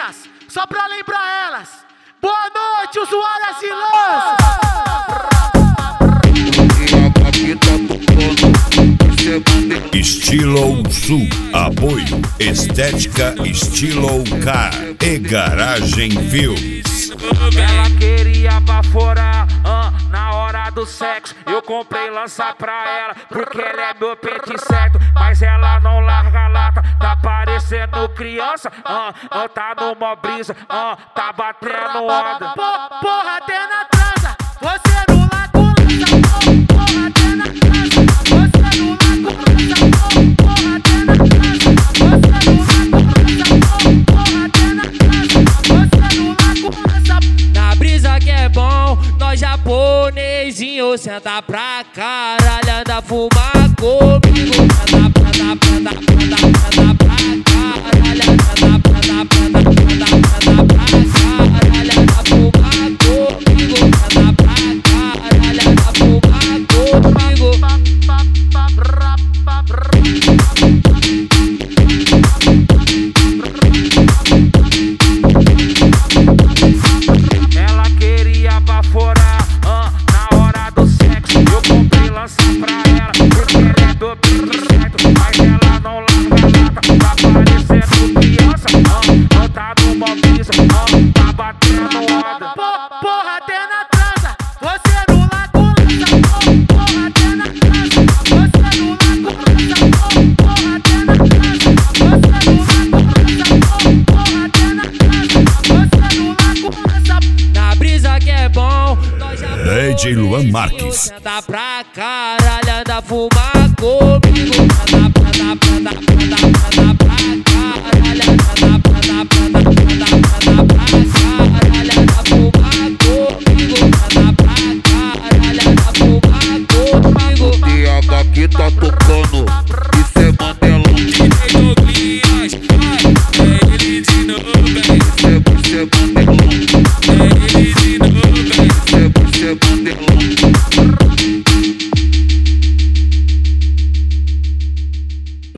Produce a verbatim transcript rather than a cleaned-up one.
novinhas, só pra lembrar elas. Boa noite, usuárias e lãs. Estilo Sul, apoio, estética Estilo Car e Garagem Filmes. Ela queria baforar uh, na hora do sexo. Eu comprei lança pra ela, porque ela é meu pente certo. Mas ela não larga a lata, tá parecendo criança. Uh, uh, tá numa brisa, uh, tá batendo onda. Porra, até na transa, você no lago lança. Porra, até na transa, você no lago lança. Porra, até na transa, você no lago lança. Porra, até na transa, você no lago lança. Na brisa que é bom, nós japonesinho senta pra caralho, anda fumar comigo. Anda, anda, anda, anda, anda pra caralho, anda, anda, anda, anda, anda pra caralho, anda fumar comigo. Anda pra caralho, anda fumar comigo. Ela queria baforar uh, na hora do sexo. Eu comprei lança pra ela, porque ela é do pente certo. Mas ela não larga a lata, tá parecendo criança. Uh, uh, tá numa brisa, uh, tá batendo onda. Porra, até na transa, você no lago lança. Porra, até na transa, você no lago lança. Porra, até na transa, você no lago lança. Porra, até na transa, você no lago lança. Na brisa que é bom, nós já D J Luan Marques. senta pra caralho, anda fumar comigo. Anda, anda, anda, anda, anda pra caralho.